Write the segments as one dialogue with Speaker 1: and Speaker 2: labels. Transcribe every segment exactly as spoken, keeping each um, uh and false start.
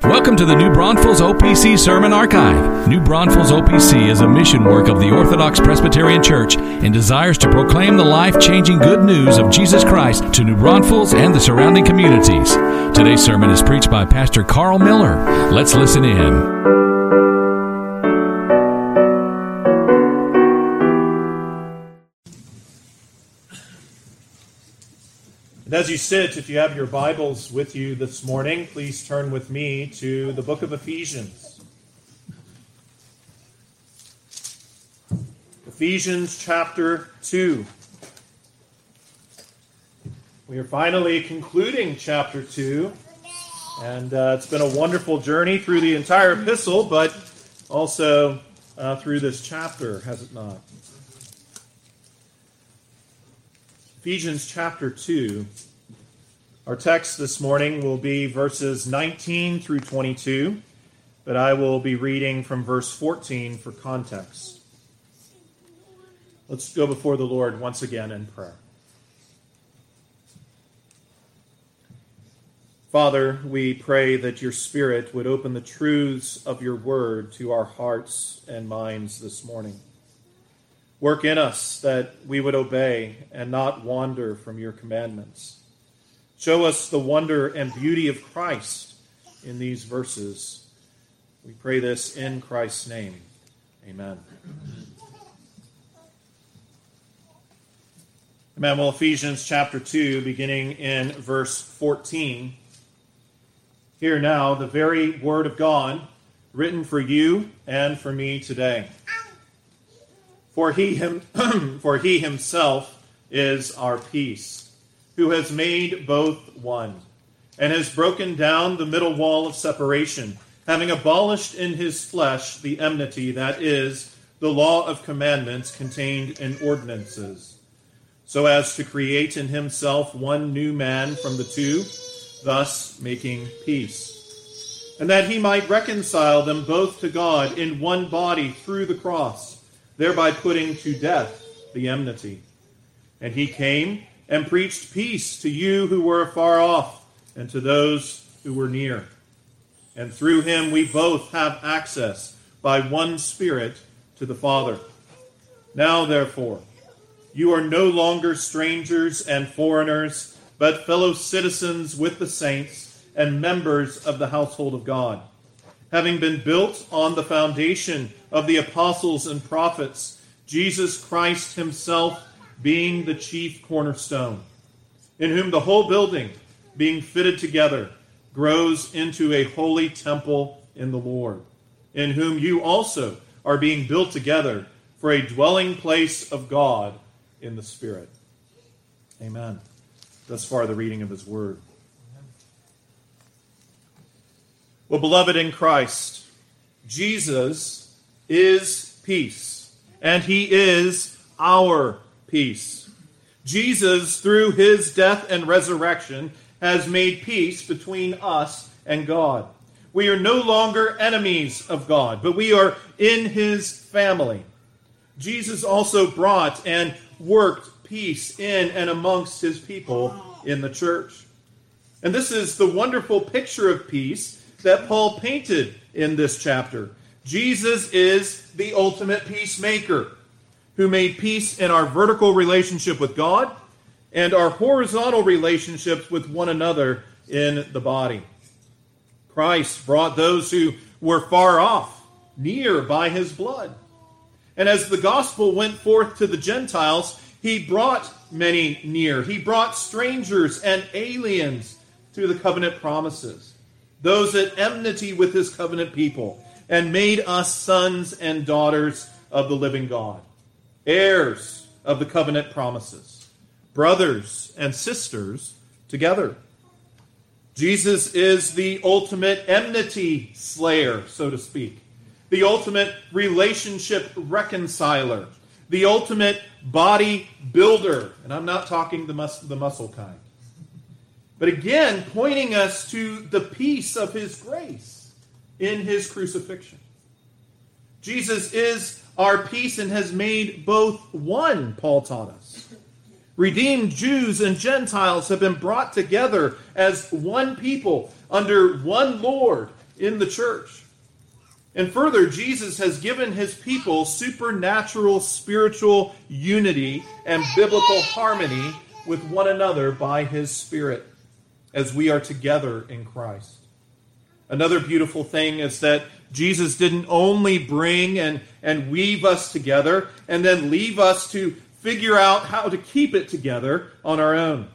Speaker 1: Welcome to the New Braunfels O P C Sermon Archive. New Braunfels O P C is a mission work of the Orthodox Presbyterian Church and desires to proclaim the life-changing good news of Jesus Christ to New Braunfels and the surrounding communities. Today's sermon is preached by Pastor Carl Miller. Let's listen in.
Speaker 2: And as you sit, if you have your Bibles with you this morning, please turn with me to the book of Ephesians. Ephesians chapter two. We are finally concluding chapter two, and uh, it's been a wonderful journey through the entire epistle, but also uh, through this chapter, has it not? Ephesians chapter two. Our text this morning will be verses nineteen through twenty-two, but I will be reading from verse fourteen for context. Let's go before the Lord once again in prayer. Father, we pray that your Spirit would open the truths of your word to our hearts and minds this morning. Work in us that we would obey and not wander from your commandments. Show us the wonder and beauty of Christ in these verses. We pray this in Christ's name. Amen. Amen. Well, Ephesians chapter two, beginning in verse fourteen. Hear now the very word of God, written for you and for me today. For he, him, for he himself is our peace, who has made both one, and has broken down the middle wall of separation, having abolished in his flesh the enmity, that is, the law of commandments contained in ordinances, so as to create in himself one new man from the two, thus making peace, and that he might reconcile them both to God in one body through the cross, thereby putting to death the enmity. And he came and preached peace to you who were afar off, and to those who were near. And through him we both have access by one Spirit to the Father. Now, therefore, you are no longer strangers and foreigners, but fellow citizens with the saints and members of the household of God, having been built on the foundation of the apostles and prophets, Jesus Christ himself being the chief cornerstone, in whom the whole building, being fitted together, grows into a holy temple in the Lord, in whom you also are being built together for a dwelling place of God in the Spirit. Amen. Thus far, the reading of his word. Well, beloved in Christ, Jesus is peace, and he is our peace. Jesus, through his death and resurrection, has made peace between us and God. We are no longer enemies of God, but we are in his family. Jesus also brought and worked peace in and amongst his people in the church. And this is the wonderful picture of peace that Paul painted in this chapter. Jesus is the ultimate peacemaker who made peace in our vertical relationship with God and our horizontal relationships with one another in the body. Christ brought those who were far off near by his blood. And as the gospel went forth to the Gentiles, he brought many near. He brought strangers and aliens to the covenant promises, those at enmity with his covenant people, and made us sons and daughters of the living God, heirs of the covenant promises, brothers and sisters together. Jesus is the ultimate enmity slayer, so to speak, the ultimate relationship reconciler, the ultimate body builder. And I'm not talking the, mus- the muscle kind. But again, pointing us to the peace of his grace in his crucifixion. Jesus is our peace and has made both one, Paul taught us. Redeemed Jews and Gentiles have been brought together as one people under one Lord in the church. And further, Jesus has given his people supernatural spiritual unity and biblical harmony with one another by his Spirit as we are together in Christ. Another beautiful thing is that Jesus didn't only bring and, and weave us together and then leave us to figure out how to keep it together on our own.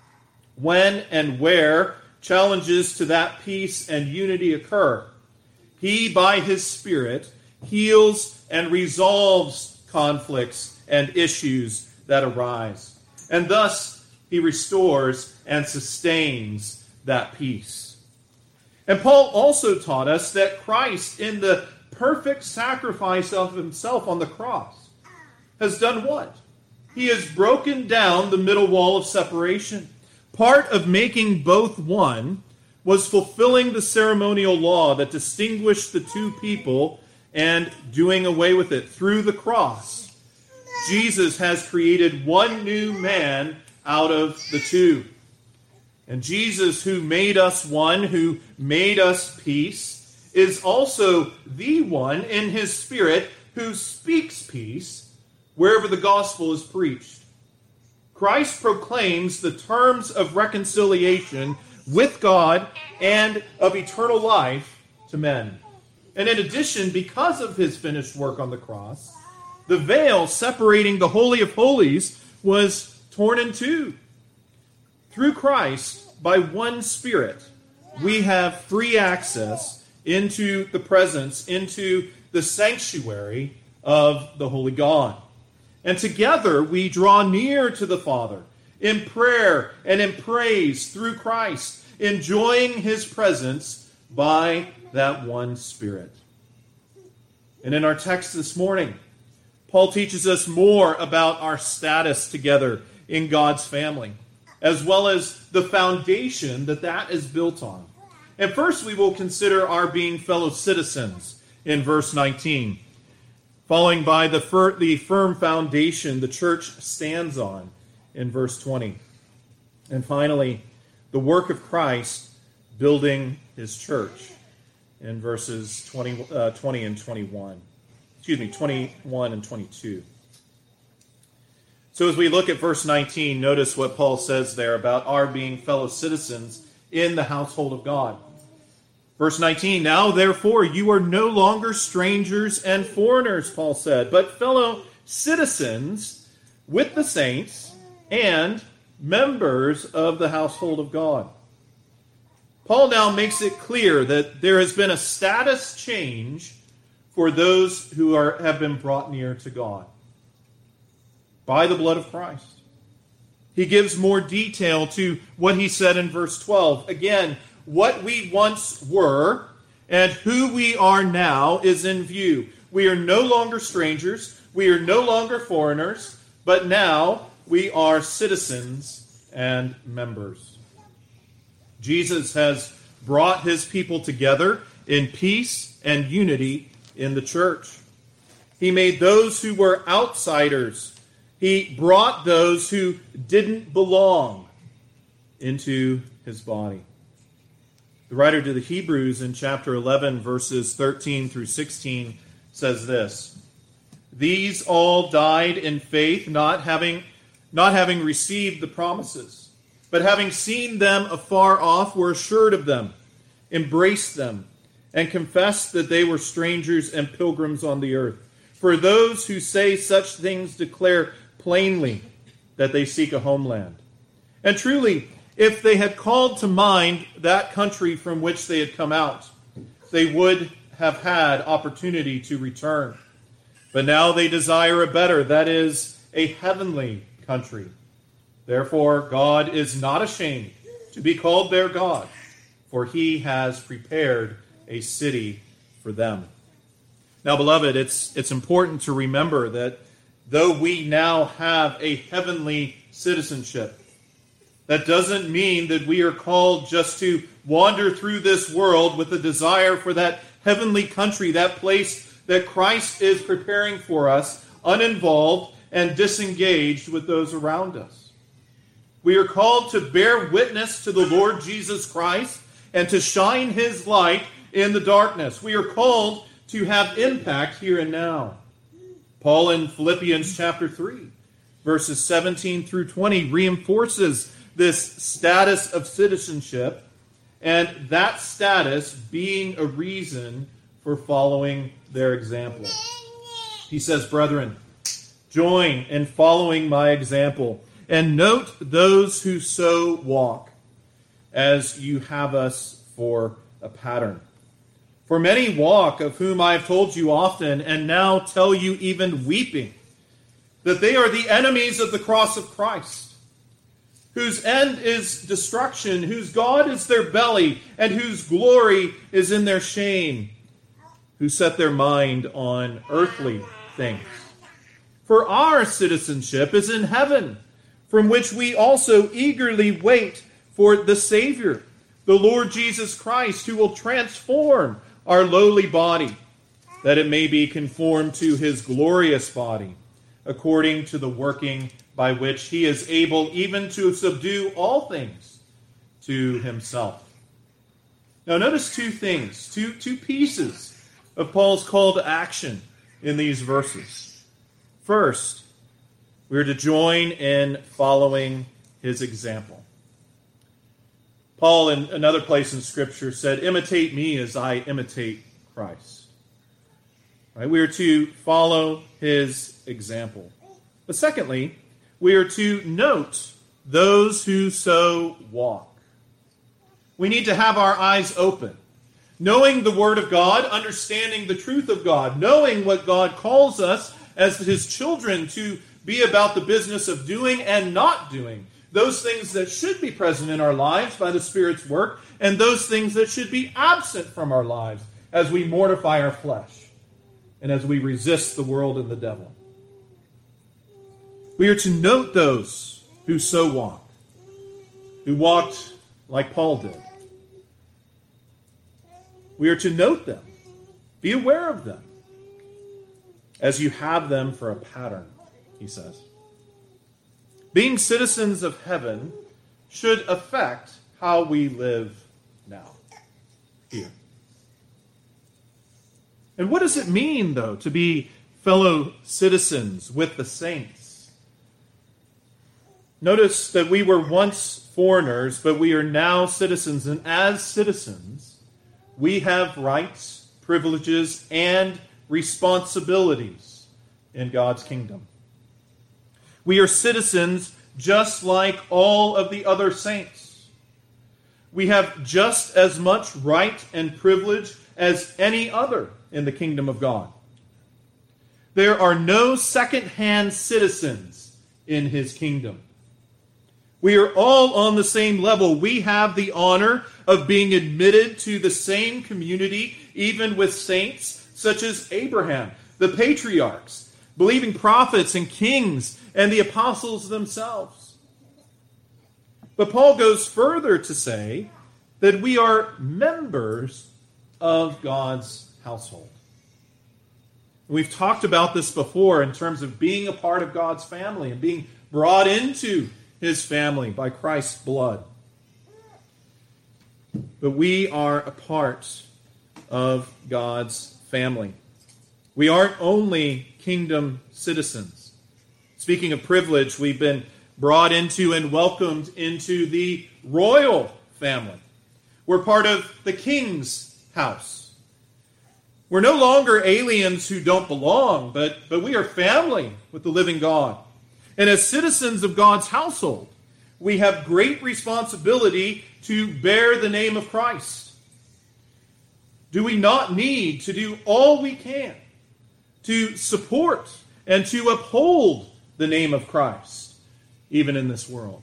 Speaker 2: When and where challenges to that peace and unity occur, he, by his Spirit, heals and resolves conflicts and issues that arise. And thus, he restores and sustains that peace. And Paul also taught us that Christ, in the perfect sacrifice of himself on the cross, has done what? He has broken down the middle wall of separation. Part of making both one was fulfilling the ceremonial law that distinguished the two people and doing away with it through the cross. Jesus has created one new man out of the two. And Jesus, who made us one, who made us peace, is also the one in his Spirit who speaks peace wherever the gospel is preached. Christ proclaims the terms of reconciliation with God and of eternal life to men. And in addition, because of his finished work on the cross, the veil separating the Holy of Holies was torn in two. Through Christ, by one Spirit, we have free access into the presence, into the sanctuary of the Holy God. And together we draw near to the Father in prayer and in praise through Christ, enjoying his presence by that one Spirit. And in our text this morning, Paul teaches us more about our status together in God's family, as well as the foundation that that is built on. And first we will consider our being fellow citizens in verse nineteen, following by the, fir- the firm foundation the church stands on in verse twenty. And finally, the work of Christ building his church in verses twenty, uh, twenty and twenty-one. Excuse me, twenty-one and twenty-two. So as we look at verse nineteen, notice what Paul says there about our being fellow citizens in the household of God. Verse nineteen, now therefore you are no longer strangers and foreigners, Paul said, but fellow citizens with the saints and members of the household of God. Paul now makes it clear that there has been a status change for those who are have been brought near to God by the blood of Christ. He gives more detail to what he said in verse twelve. Again, what we once were and who we are now is in view. We are no longer strangers. We are no longer foreigners. But now we are citizens and members. Jesus has brought his people together in peace and unity in the church. He made those who were outsiders. He brought those who didn't belong into his body. The writer to the Hebrews in chapter eleven, verses thirteen through sixteen, says this: these all died in faith, not having, not having received the promises, but having seen them afar off, were assured of them, embraced them, and confessed that they were strangers and pilgrims on the earth. For those who say such things declare plainly that they seek a homeland. And truly, if they had called to mind that country from which they had come out, they would have had opportunity to return. But now they desire a better, that is, a heavenly country. Therefore, God is not ashamed to be called their God, for he has prepared a city for them. Now, beloved, it's, it's important to remember that though we now have a heavenly citizenship, that doesn't mean that we are called just to wander through this world with a desire for that heavenly country, that place that Christ is preparing for us, uninvolved and disengaged with those around us. We are called to bear witness to the Lord Jesus Christ and to shine his light in the darkness. We are called to have impact here and now. Paul in Philippians chapter three, verses seventeen through twenty, reinforces this status of citizenship, and that status being a reason for following their example. He says, "Brethren, join in following my example, and note those who so walk, as you have us for a pattern. For many walk, of whom I have told you often, and now tell you even weeping, that they are the enemies of the cross of Christ, whose end is destruction, whose God is their belly, and whose glory is in their shame, who set their mind on earthly things. For our citizenship is in heaven, from which we also eagerly wait for the Savior, the Lord Jesus Christ, who will transform our lowly body, that it may be conformed to his glorious body, according to the working by which he is able even to subdue all things to himself." Now notice two things, two, two pieces of Paul's call to action in these verses. First, we are to join in following his example. Paul, in another place in Scripture, said, "Imitate me as I imitate Christ." Right? We are to follow his example. But secondly, we are to note those who so walk. We need to have our eyes open, knowing the Word of God, understanding the truth of God, knowing what God calls us as his children to be about the business of doing and not doing, those things that should be present in our lives by the Spirit's work, and those things that should be absent from our lives as we mortify our flesh and as we resist the world and the devil. We are to note those who so walk, who walked like Paul did. We are to note them, be aware of them, as you have them for a pattern, he says. Being citizens of heaven should affect how we live now, here. And what does it mean, though, to be fellow citizens with the saints? Notice that we were once foreigners, but we are now citizens. And as citizens, we have rights, privileges, and responsibilities in God's kingdom. We are citizens just like all of the other saints. We have just as much right and privilege as any other in the kingdom of God. There are no second-hand citizens in his kingdom. We are all on the same level. We have the honor of being admitted to the same community, even with saints such as Abraham, the patriarchs, believing prophets and kings, and the apostles themselves. But Paul goes further to say that we are members of God's household. We've talked about this before in terms of being a part of God's family and being brought into his family by Christ's blood. But we are a part of God's family. We aren't only kingdom citizens. Speaking of privilege, we've been brought into and welcomed into the royal family. We're part of the king's house. We're no longer aliens who don't belong, but, but we are family with the living God. And as citizens of God's household, we have great responsibility to bear the name of Christ. Do we not need to do all we can to support and to uphold the name of Christ, even in this world?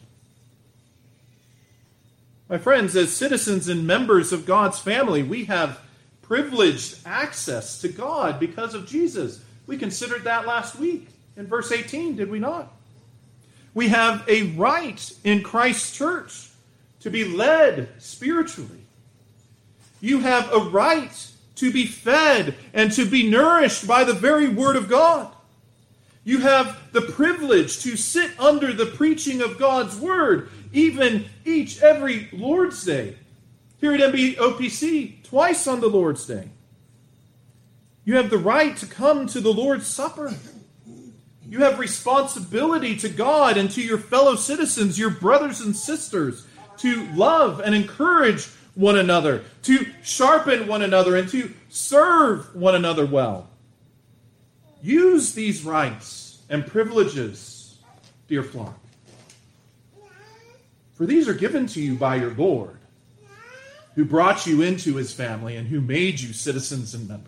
Speaker 2: My friends, as citizens and members of God's family, we have privileged access to God because of Jesus. We considered that last week in verse eighteen, did we not? We have a right in Christ's church to be led spiritually. You have a right to be fed and to be nourished by the very Word of God. You have the privilege to sit under the preaching of God's Word, even each, every Lord's Day. Here at M B O P C, twice on the Lord's Day. You have the right to come to the Lord's Supper. You have responsibility to God and to your fellow citizens, your brothers and sisters, to love and encourage one another, to sharpen one another, and to serve one another well. Use these rights and privileges, dear flock, for these are given to you by your Lord, who brought you into his family and who made you citizens and members.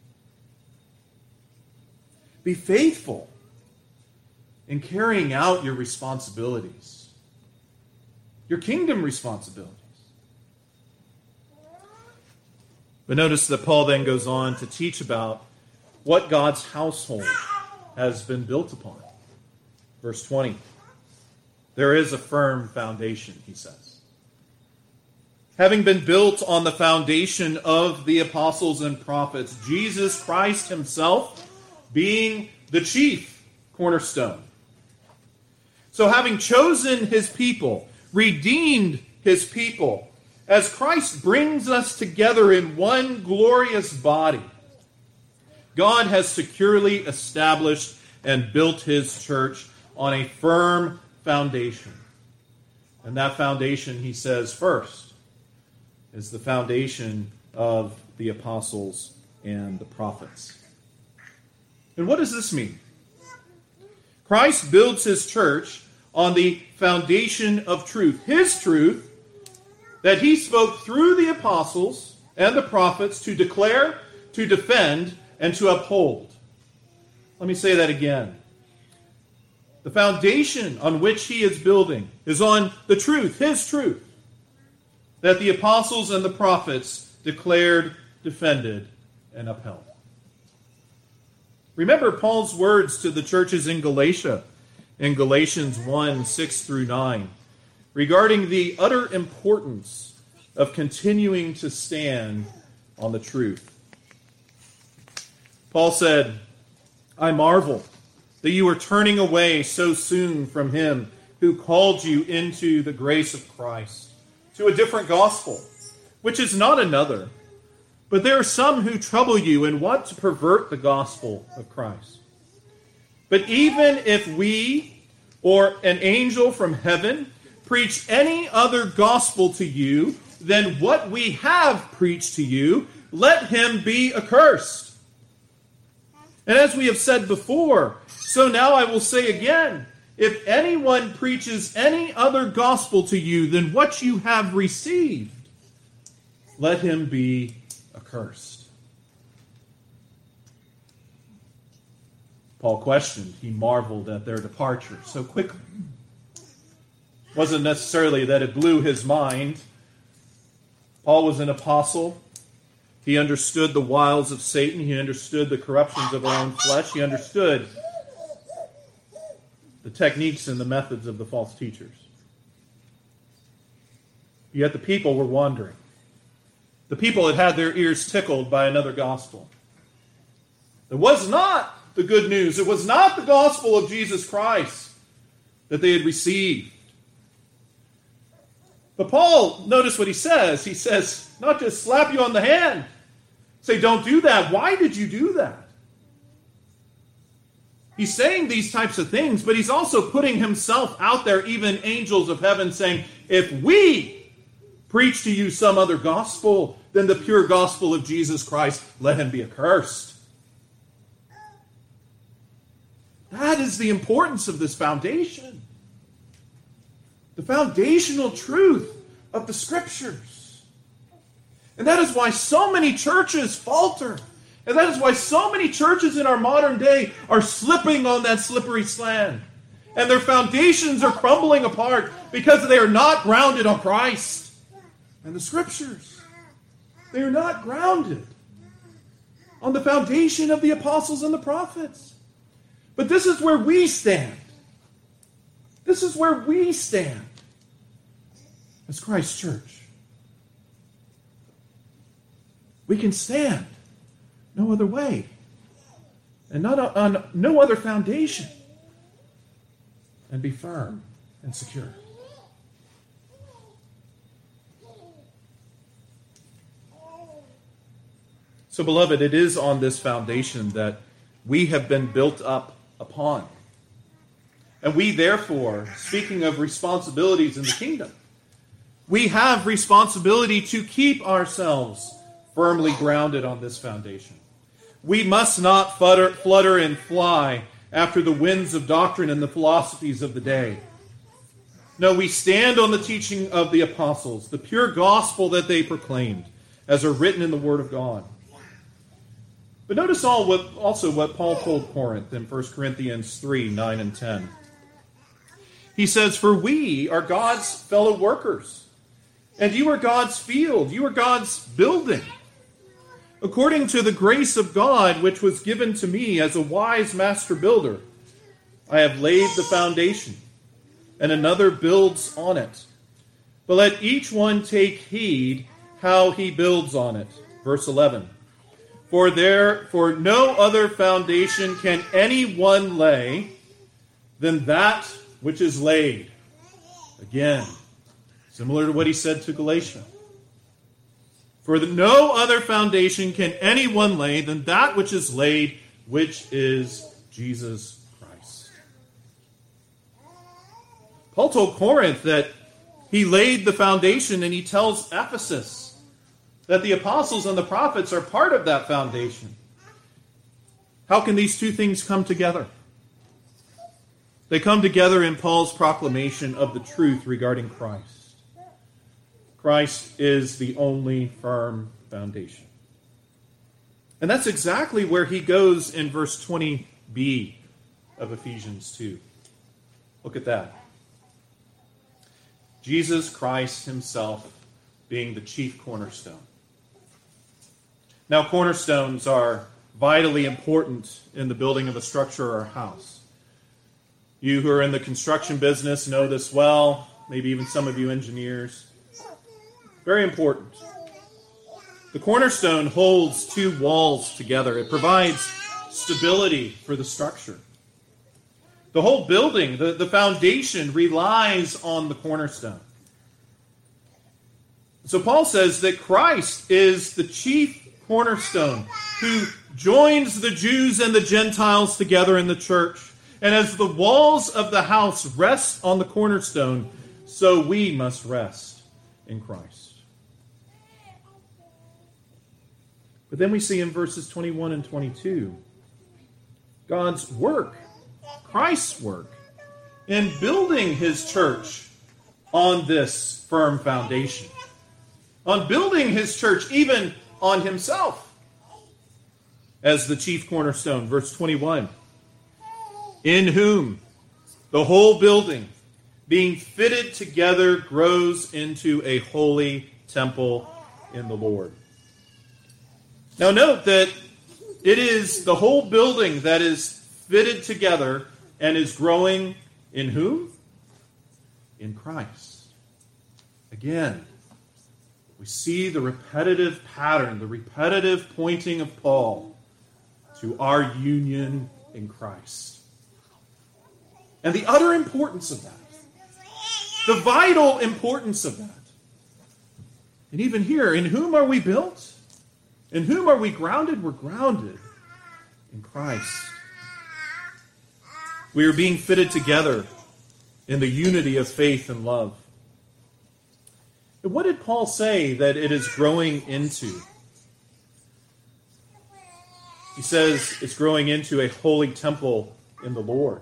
Speaker 2: Be faithful in carrying out your responsibilities, your kingdom responsibilities. But notice that Paul then goes on to teach about what God's household has been built upon. Verse twenty. There is a firm foundation, he says. Having been built on the foundation of the apostles and prophets, Jesus Christ himself being the chief cornerstone. So having chosen his people, redeemed his people, as Christ brings us together in one glorious body, God has securely established and built his church on a firm foundation. And that foundation, he says, first, is the foundation of the apostles and the prophets. And what does this mean? Christ builds his church on the foundation of truth. His truth that he spoke through the apostles and the prophets to declare, to defend, and to uphold. Let me say that again. The foundation on which he is building is on the truth, his truth, that the apostles and the prophets declared, defended, and upheld. Remember Paul's words to the churches in Galatia, in Galatians one, six through nine, regarding the utter importance of continuing to stand on the truth. Paul said, I marvel that you are turning away so soon from him who called you into the grace of Christ, to a different gospel, which is not another. But there are some who trouble you and want to pervert the gospel of Christ. But even if we or an angel from heaven preach any other gospel to you than what we have preached to you, let him be accursed. And as we have said before, so now I will say again, if anyone preaches any other gospel to you than what you have received, let him be accursed. Paul questioned. He marveled at their departure so quickly. It wasn't necessarily that it blew his mind. Paul was an apostle. He understood the wiles of Satan. He understood the corruptions of our own flesh. He understood the techniques and the methods of the false teachers. Yet the people were wandering. The people had had their ears tickled by another gospel. It was not the good news. It was not the gospel of Jesus Christ that they had received. But Paul, notice what he says. He says, not just slap you on the hand. Say, don't do that. Why did you do that? He's saying these types of things, but he's also putting himself out there, even angels of heaven, saying, if we preach to you some other gospel than the pure gospel of Jesus Christ, let him be accursed. That is the importance of this foundation. The foundational truth of the Scriptures. And that is why so many churches falter. And that is why so many churches in our modern day are slipping on that slippery sand. And their foundations are crumbling apart because they are not grounded on Christ and the Scriptures. They are not grounded on the foundation of the apostles and the prophets. But this is where we stand. This is where we stand as Christ's church. We can stand no other way and not on no other foundation and be firm and secure. So, beloved, it is on this foundation that we have been built up upon. And we, therefore, speaking of responsibilities in the kingdom, we have responsibility to keep ourselves firmly grounded on this foundation. We must not flutter, flutter and fly after the winds of doctrine and the philosophies of the day. No, we stand on the teaching of the apostles, the pure gospel that they proclaimed, as are written in the Word of God. But notice all what, also what Paul told Corinth in First Corinthians three, nine and ten. He says, "For we are God's fellow workers, and you are God's field, you are God's building. According to the grace of God which was given to me as a wise master builder, I have laid the foundation, and another builds on it. But let each one take heed how he builds on it." Verse eleven. For there, for no other foundation can anyone lay than that which is laid. Again, similar to what he said to Galatia. For the, no other foundation can anyone lay than that which is laid, which is Jesus Christ. Paul told Corinth that he laid the foundation, and he tells Ephesus that the apostles and the prophets are part of that foundation. How can these two things come together? They come together in Paul's proclamation of the truth regarding Christ. Christ is the only firm foundation. And that's exactly where he goes in verse twenty b of Ephesians two. Look at that. Jesus Christ himself being the chief cornerstone. Now, cornerstones are vitally important in the building of a structure or a house. You who are in the construction business know this well, maybe even some of you engineers. Very important. The cornerstone holds two walls together. It provides stability for the structure. The whole building, the, the foundation, relies on the cornerstone. So Paul says that Christ is the chief cornerstone who joins the Jews and the Gentiles together in the church. And as the walls of the house rest on the cornerstone, so we must rest in Christ. But then we see in verses twenty-one and twenty-two, God's work, Christ's work, in building his church on this firm foundation. On building his church, even on himself, as the chief cornerstone. Verse twenty-one. In whom the whole building, being fitted together, grows into a holy temple in the Lord. Now note that it is the whole building that is fitted together and is growing in whom? In Christ. Again, we see the repetitive pattern, the repetitive pointing of Paul to our union in Christ. And the utter importance of that. The vital importance of that. And even here, in whom are we built? In whom are we grounded? We're grounded in Christ. We are being fitted together in the unity of faith and love. And what did Paul say that it is growing into? He says it's growing into a holy temple in the Lord.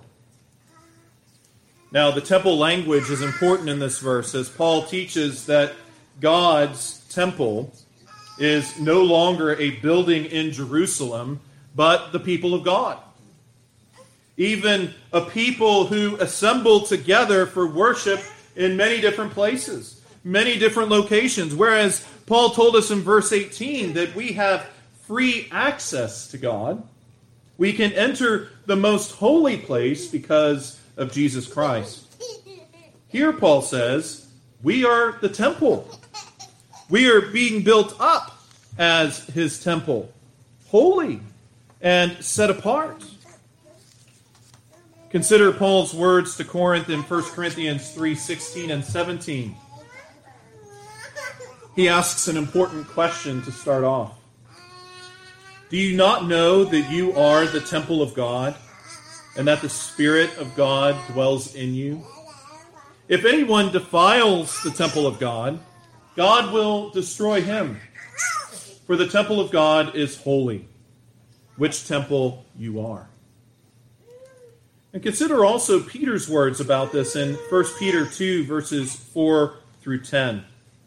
Speaker 2: Now, the temple language is important in this verse, as Paul teaches that God's temple is no longer a building in Jerusalem, but the people of God. Even a people who assemble together for worship in many different places, many different locations. Whereas Paul told us in verse eighteen that we have free access to God. We can enter the most holy place because of Jesus Christ. Here Paul says, we are the temple. We are being built up as his temple, holy and set apart. Consider Paul's words to Corinth in First Corinthians three, sixteen and seventeen. He asks an important question to start off. Do you not know that you are the temple of God, and that the Spirit of God dwells in you? If anyone defiles the temple of God, God will destroy him. For the temple of God is holy, which temple you are. And consider also Peter's words about this in First Peter two, verses four through ten.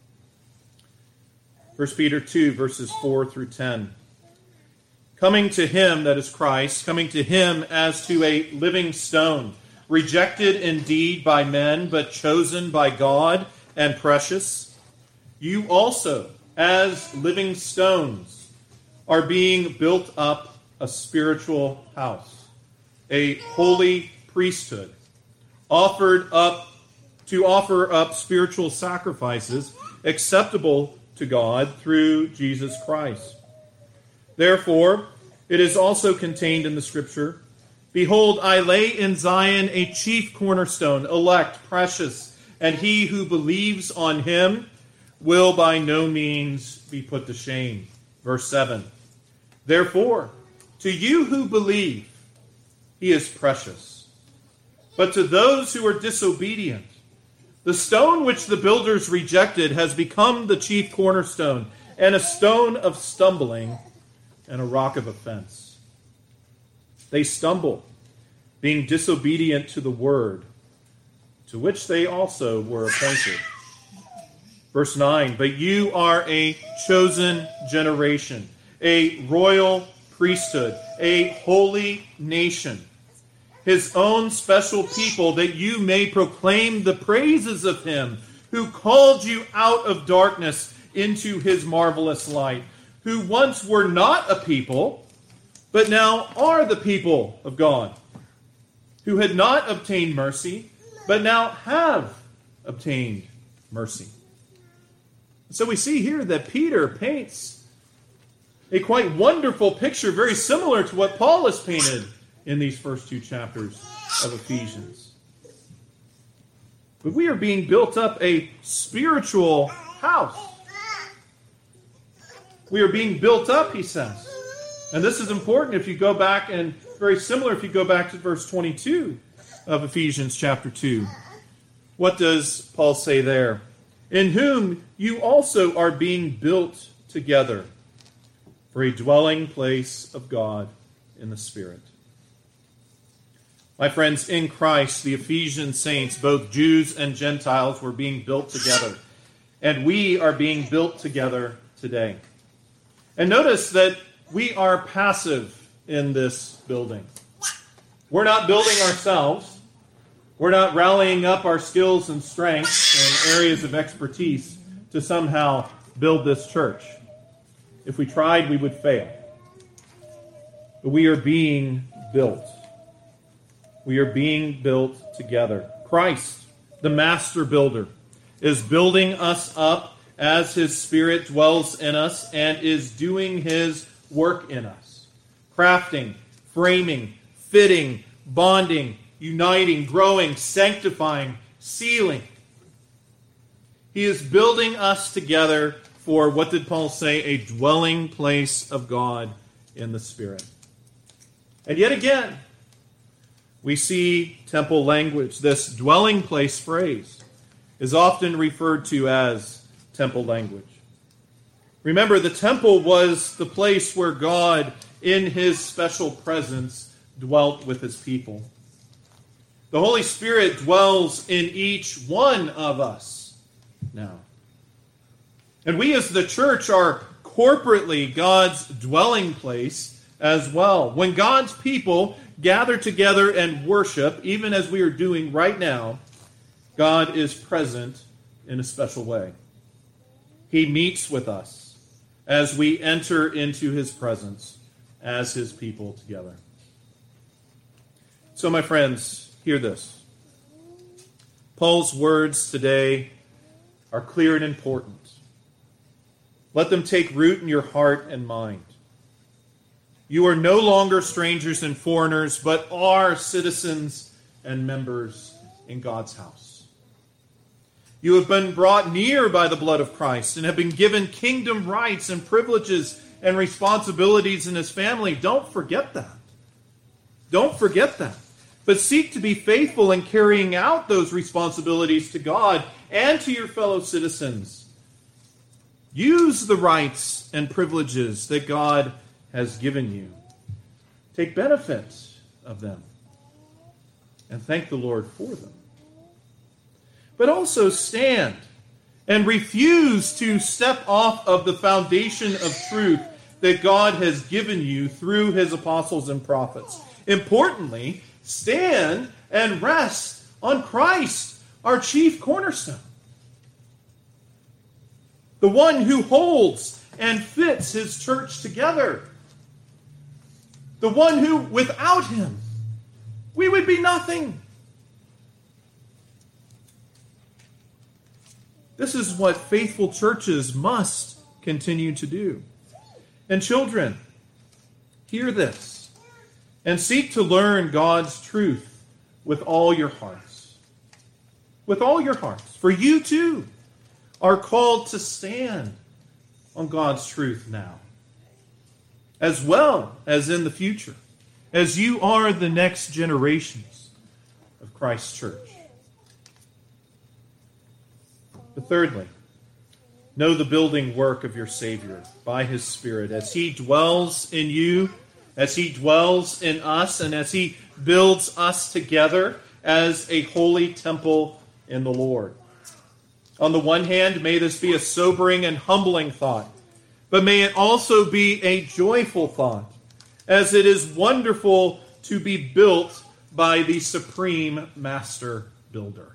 Speaker 2: First Peter two, verses four through ten. Coming to him, that is Christ, coming to him as to a living stone, rejected indeed by men, but chosen by God and precious, you also, as living stones, are being built up a spiritual house, a holy priesthood, offered up to offer up spiritual sacrifices acceptable to God through Jesus Christ. Therefore, it is also contained in the Scripture, behold, I lay in Zion a chief cornerstone, elect, precious, and he who believes on him will by no means be put to shame. Verse seven. Therefore, to you who believe, he is precious. But to those who are disobedient, the stone which the builders rejected has become the chief cornerstone, and a stone of stumbling and a rock of offense. They stumble, being disobedient to the word, to which they also were appointed. Verse nine, but you are a chosen generation, a royal priesthood, a holy nation, his own special people, that you may proclaim the praises of him who called you out of darkness into his marvelous light, who once were not a people, but now are the people of God, who had not obtained mercy, but now have obtained mercy. So we see here that Peter paints a quite wonderful picture, very similar to what Paul has painted in these first two chapters of Ephesians. But we are being built up a spiritual house. We are being built up, he says. And this is important if you go back, and very similar if you go back to verse twenty-two of Ephesians chapter two. What does Paul say there? In whom you also are being built together for a dwelling place of God in the Spirit. My friends, in Christ, the Ephesian saints, both Jews and Gentiles, were being built together. And we are being built together today. And notice that we are passive in this building. We're not building ourselves. We're not rallying up our skills and strengths and areas of expertise to somehow build this church. If we tried, we would fail. But we are being built. We are being built together. Christ, the master builder, is building us up as his Spirit dwells in us and is doing his work in us. Crafting, framing, fitting, bonding, uniting, growing, sanctifying, sealing. He is building us together for, what did Paul say, a dwelling place of God in the Spirit. And yet again, we see temple language. This dwelling place phrase is often referred to as temple language. Remember, the temple was the place where God, in his special presence, dwelt with his people. The Holy Spirit dwells in each one of us now. And we as the church are corporately God's dwelling place as well. When God's people gather together and worship, even as we are doing right now, God is present in a special way. He meets with us as we enter into his presence as his people together. So, my friends, hear this. Paul's words today are clear and important. Let them take root in your heart and mind. You are no longer strangers and foreigners, but are citizens and members in God's house. You have been brought near by the blood of Christ and have been given kingdom rights and privileges and responsibilities in his family. Don't forget that. Don't forget that. But seek to be faithful in carrying out those responsibilities to God and to your fellow citizens. Use the rights and privileges that God has given you. Take benefit of them and thank the Lord for them. But also stand and refuse to step off of the foundation of truth that God has given you through his apostles and prophets. Importantly, stand and rest on Christ, our chief cornerstone. The one who holds and fits his church together. The one who, without him, we would be nothing. This is what faithful churches must continue to do. And children, hear this and seek to learn God's truth with all your hearts. With all your hearts. For you too are called to stand on God's truth now, as well as in the future, as you are the next generations of Christ's church. But thirdly, know the building work of your Savior by his Spirit as he dwells in you, as he dwells in us, and as he builds us together as a holy temple in the Lord. On the one hand, may this be a sobering and humbling thought, but may it also be a joyful thought, as it is wonderful to be built by the supreme master builder.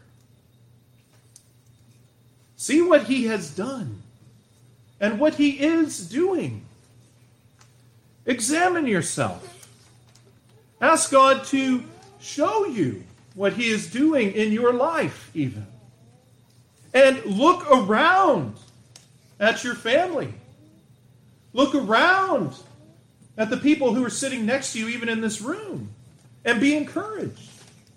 Speaker 2: See what he has done and what he is doing. Examine yourself. Ask God to show you what he is doing in your life even. And look around at your family. Look around at the people who are sitting next to you even in this room and be encouraged.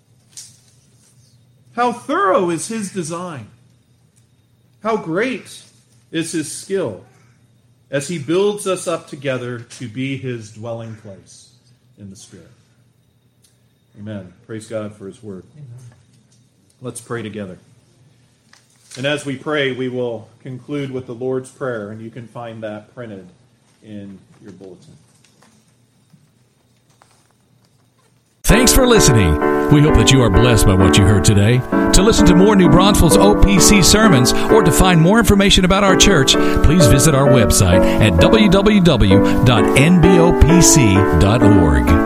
Speaker 2: How thorough is his design. How great is his skill as he builds us up together to be his dwelling place in the Spirit. Amen. Praise God for his word. Amen. Let's pray together. And as we pray, we will conclude with the Lord's Prayer, and you can find that printed in your bulletin.
Speaker 1: Thanks for listening. We hope that you are blessed by what you heard today. To listen to more New Braunfels O P C sermons or to find more information about our church, please visit our website at w w w dot n b o p c dot org.